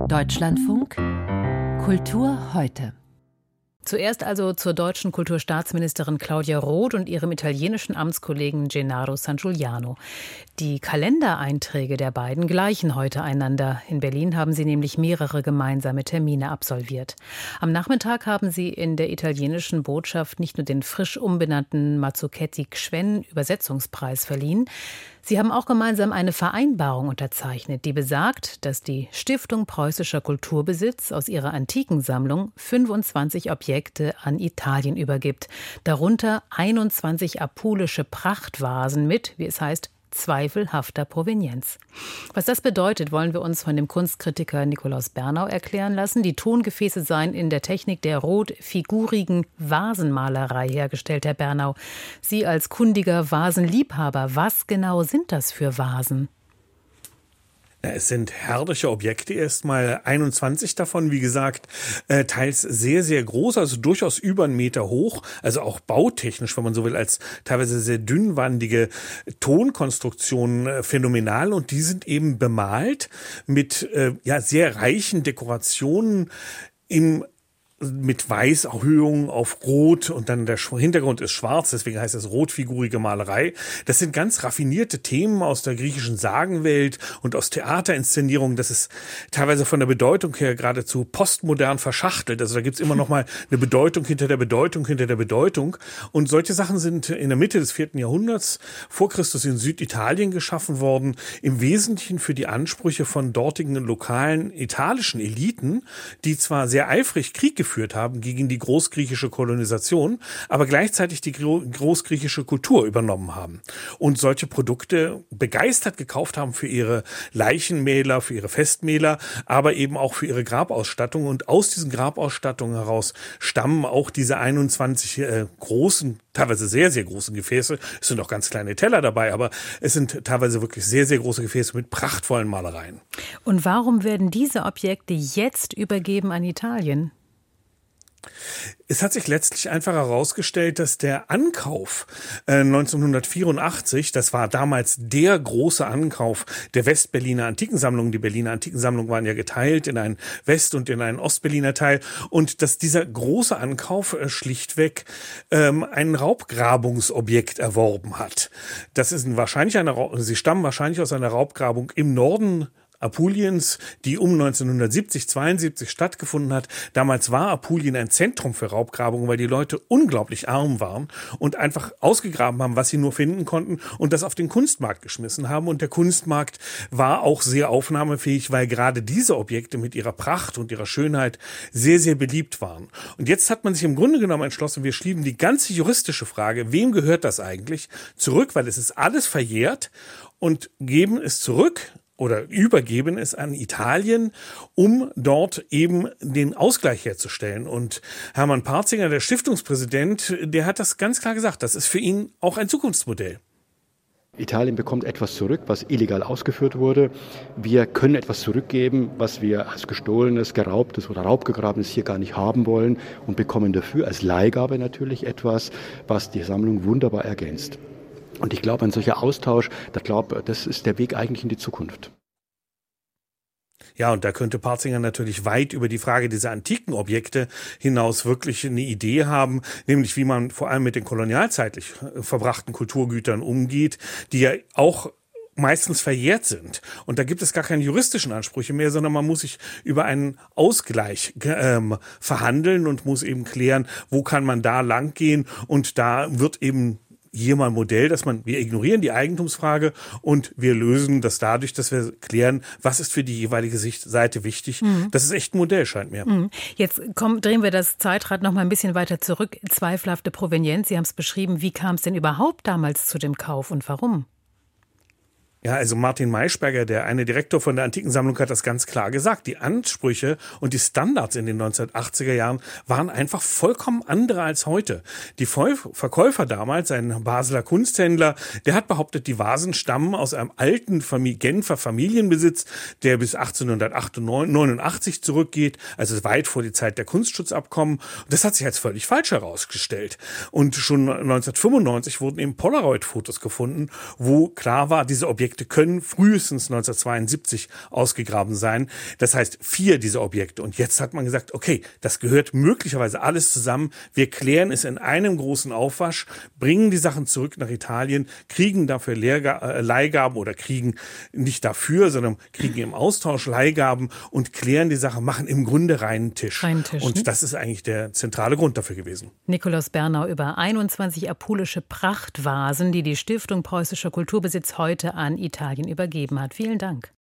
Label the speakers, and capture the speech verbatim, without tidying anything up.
Speaker 1: Deutschlandfunk Kultur heute.
Speaker 2: Zuerst also zur deutschen Kulturstaatsministerin Claudia Roth und ihrem italienischen Amtskollegen Gennaro Sangiuliano. Die Kalendereinträge der beiden gleichen heute einander. In Berlin haben sie nämlich mehrere gemeinsame Termine absolviert. Am Nachmittag haben sie in der italienischen Botschaft nicht nur den frisch umbenannten Mazzucchetti Gschwen Übersetzungspreis verliehen, sie haben auch gemeinsam eine Vereinbarung unterzeichnet, die besagt, dass die Stiftung Preußischer Kulturbesitz aus ihrer Antikensammlung fünfundzwanzig Objekte an Italien übergibt, darunter einundzwanzig apulische Prachtvasen mit, wie es heißt, zweifelhafter Provenienz. Was das bedeutet, wollen wir uns von dem Kunstkritiker Nikolaus Bernau erklären lassen. Die Tongefäße seien in der Technik der rotfigurigen Vasenmalerei hergestellt, Herr Bernau. Sie als kundiger Vasenliebhaber, was genau sind das für Vasen?
Speaker 3: Es sind herrliche Objekte, erstmal einundzwanzig davon, wie gesagt, äh, teils sehr, sehr groß, also durchaus über einen Meter hoch, also auch bautechnisch, wenn man so will, als teilweise sehr dünnwandige Tonkonstruktionen äh, phänomenal, und die sind eben bemalt mit äh, ja sehr reichen Dekorationen im mit Weißerhöhung auf Rot, und dann der Hintergrund ist schwarz, deswegen heißt es rotfigurige Malerei. Das sind ganz raffinierte Themen aus der griechischen Sagenwelt und aus Theaterinszenierungen. Das ist teilweise von der Bedeutung her geradezu postmodern verschachtelt. Also da gibt's immer noch mal eine Bedeutung hinter der Bedeutung hinter der Bedeutung. Und solche Sachen sind in der Mitte des vierten Jahrhunderts vor Christus in Süditalien geschaffen worden, im Wesentlichen für die Ansprüche von dortigen lokalen italischen Eliten, die zwar sehr eifrig Krieg geführt geführt haben gegen die großgriechische Kolonisation, aber gleichzeitig die großgriechische Kultur übernommen haben und solche Produkte begeistert gekauft haben für ihre Leichenmäler, für ihre Festmäler, aber eben auch für ihre Grabausstattung. Und aus diesen Grabausstattungen heraus stammen auch diese einundzwanzig äh, großen, teilweise sehr, sehr großen Gefäße. Es sind auch ganz kleine Teller dabei, aber es sind teilweise wirklich sehr, sehr große Gefäße mit prachtvollen Malereien.
Speaker 2: Und warum werden diese Objekte jetzt übergeben an Italien?
Speaker 3: Es hat sich letztlich einfach herausgestellt, dass der Ankauf äh, neunzehnhundertvierundachtzig, das war damals der große Ankauf der Westberliner Antikensammlung. Die Berliner Antikensammlungen waren ja geteilt in einen West- und in einen Ostberliner Teil. Und dass dieser große Ankauf äh, schlichtweg ähm, ein Raubgrabungsobjekt erworben hat. Das ist wahrscheinlich eine, sie stammen wahrscheinlich aus einer Raubgrabung im Norden Apuliens, die um neunzehnhundertsiebzig, zweiundsiebzig stattgefunden hat. Damals war Apulien ein Zentrum für Raubgrabungen, weil die Leute unglaublich arm waren und einfach ausgegraben haben, was sie nur finden konnten, und das auf den Kunstmarkt geschmissen haben. Und der Kunstmarkt war auch sehr aufnahmefähig, weil gerade diese Objekte mit ihrer Pracht und ihrer Schönheit sehr, sehr beliebt waren. Und jetzt hat man sich im Grunde genommen entschlossen, wir schieben die ganze juristische Frage, wem gehört das eigentlich, zurück, weil es ist alles verjährt, und geben es zurück oder übergeben es an Italien, um dort eben den Ausgleich herzustellen. Und Hermann Parzinger, der Stiftungspräsident, der hat das ganz klar gesagt. Das ist für ihn auch ein Zukunftsmodell.
Speaker 4: Italien bekommt etwas zurück, was illegal ausgeführt wurde. Wir können etwas zurückgeben, was wir als gestohlenes, geraubtes oder raubgegrabenes hier gar nicht haben wollen, und bekommen dafür als Leihgabe natürlich etwas, was die Sammlung wunderbar ergänzt. Und ich glaube, ein solcher Austausch, ich glaube, das ist der Weg eigentlich in die Zukunft.
Speaker 3: Ja, und da könnte Parzinger natürlich weit über die Frage dieser antiken Objekte hinaus wirklich eine Idee haben, nämlich wie man vor allem mit den kolonialzeitlich verbrachten Kulturgütern umgeht, die ja auch meistens verjährt sind. Und da gibt es gar keine juristischen Ansprüche mehr, sondern man muss sich über einen Ausgleich ähm, verhandeln und muss eben klären, wo kann man da lang gehen. Und da wird eben hier mal ein Modell, dass man, wir ignorieren die Eigentumsfrage und wir lösen das dadurch, dass wir klären, was ist für die jeweilige Sicht, Seite wichtig. Mhm. Das ist echt ein Modell, scheint mir.
Speaker 2: Mhm. Jetzt komm, drehen wir das Zeitrad noch mal ein bisschen weiter zurück. Zweifelhafte Provenienz, Sie haben es beschrieben. Wie kam es denn überhaupt damals zu dem Kauf und warum?
Speaker 3: Ja, also Martin Maischberger, der eine Direktor von der Antikensammlung, hat das ganz klar gesagt. Die Ansprüche und die Standards in den neunzehnhundertachtziger Jahren waren einfach vollkommen andere als heute. Die Verkäufer damals, ein Basler Kunsthändler, der hat behauptet, die Vasen stammen aus einem alten Familie, Genfer Familienbesitz, der bis achtzehnhundertneunundachtzig zurückgeht, also weit vor die Zeit der Kunstschutzabkommen. Und das hat sich als völlig falsch herausgestellt. Und schon neunzehnhundertfünfundneunzig wurden eben Polaroid-Fotos gefunden, wo klar war, diese Objekte Objekte können frühestens neunzehnhundertzweiundsiebzig ausgegraben sein. Das heißt, vier dieser Objekte. Und jetzt hat man gesagt, okay, das gehört möglicherweise alles zusammen. Wir klären es in einem großen Aufwasch, bringen die Sachen zurück nach Italien, kriegen dafür Lehrga- äh, Leihgaben oder kriegen nicht dafür, sondern kriegen im Austausch Leihgaben und klären die Sache, machen im Grunde reinen Tisch.
Speaker 2: Reinen Tisch,
Speaker 3: und
Speaker 2: ne?
Speaker 3: das ist eigentlich der zentrale Grund dafür gewesen.
Speaker 2: Nikolaus Bernau über einundzwanzig apulische Prachtvasen, die die Stiftung Preußischer Kulturbesitz heute an Italien übergeben hat. Vielen Dank.